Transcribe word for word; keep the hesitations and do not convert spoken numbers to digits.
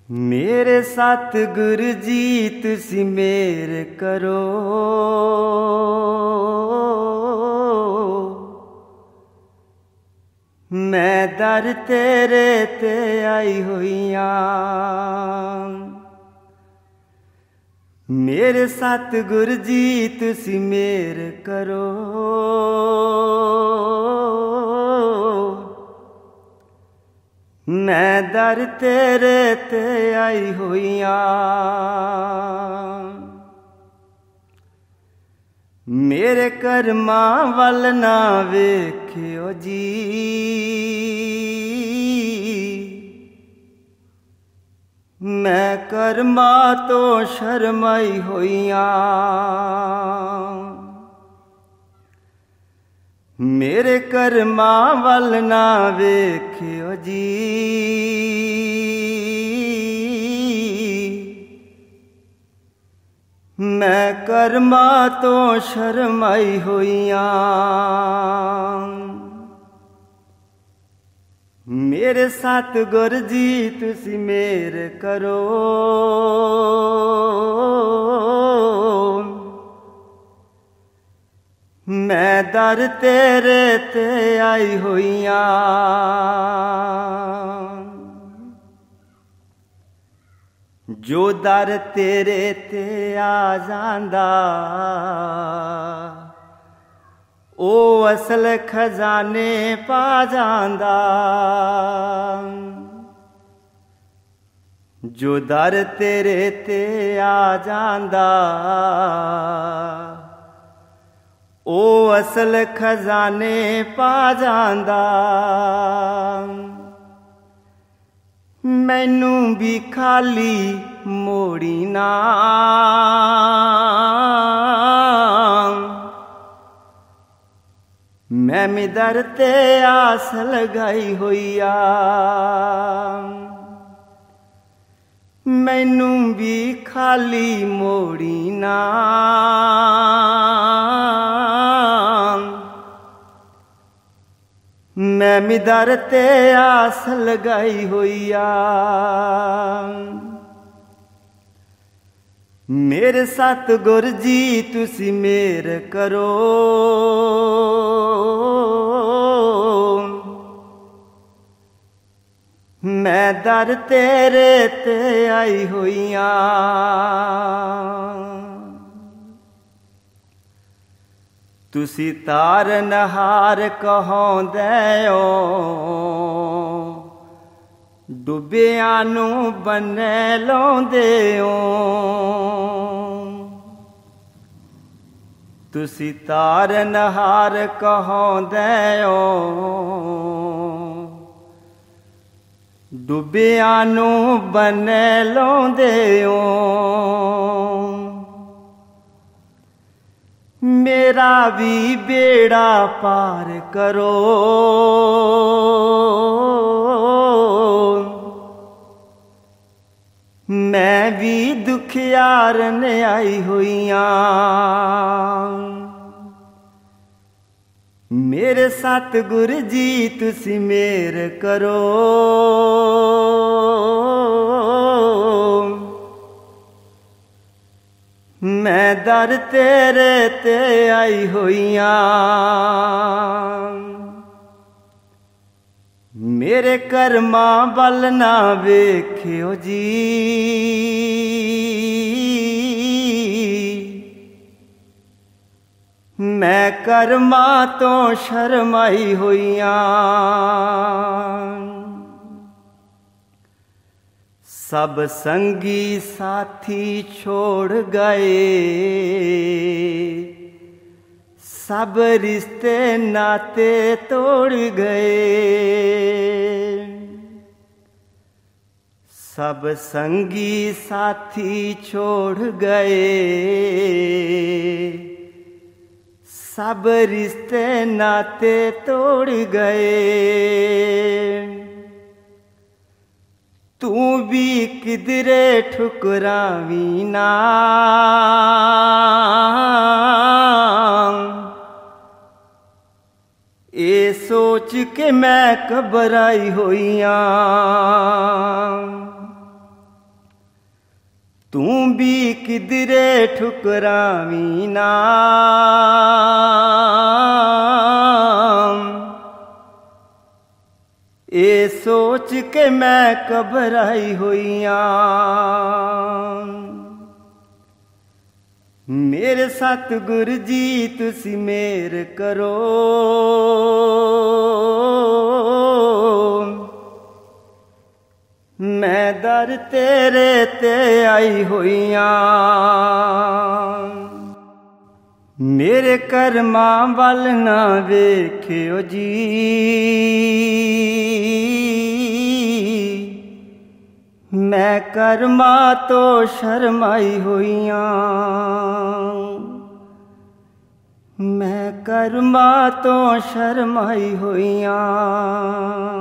मेरे सतगुरु जी तुसी मेर करो, मैं दर तेरे ते आई होइयां। मेरे सतगुरु जी तुसी मेर करो, मैं दर तेरे ते आई होइयां। मेरे कर्मां वल ना वेखियो जी, मैं कर्मां तो शर्माई होइयां। मेरे कर्मां वल ना वेखियो जी, मैं कर्मां तो शर्माई होइयां। मेरे सतगुरु जी तुसी मेर करो, मैं दर तेरे ते आई होइयां। जो दर तेरे ते आ जांदा, ओ असल खजाने पा जांदा। जो दर तेरे ते आ जांदा, ओ असल खजाने पा जांदा। मैनू भी खाली मोड़ी ना, मैं भी दर ते आस लगाई होइया। मैनू भी खाली मोड़ी ना, मैं भी दर ते आस लगाई होइया। मेरे सतगुरु जी तुसी मेर करो, मैं दर तेरे ते आई होइयां। तुसी तारनहार कहोंदे हो, डुबियां नू बन्ने लाउंदे हो। तुसी तारनहार कहोंदे हो, डुबियां नू बन्ने लाउंदे हो। मेरा भी बेड़ा पार करो, मैं भी दुखियार ने आई होइयां। मेरे सतगुरु जी तुसी मेर करो, मैं दर तेरे ते आई होइयां। मेरे कर्मां वल ना वेखियो जी, मैं कर्मां तो शर्माई होइयां। सब संगी साथी छोड़ गए, सब रिश्ते नाते तोड़ गए। सब संगी साथी छोड़ गए, सब रिश्ते नाते तोड़ गए। तू भी किधरे ठुकरावी ना, ए सोच के मैं घबराई होइयां। तू भी किधरे ठुकरावी ना। ए सोच के मैं घबराई होइयां, मेरे सतगुरु जी तुसी मेहर करो। मैं दर तेरे ते आई होइयां, मेरे कर्मां वल ना वेख्यो जी। मैं कर्मा तो शर्माई होइयां, मैं कर्मा तो शर्माई होइयां।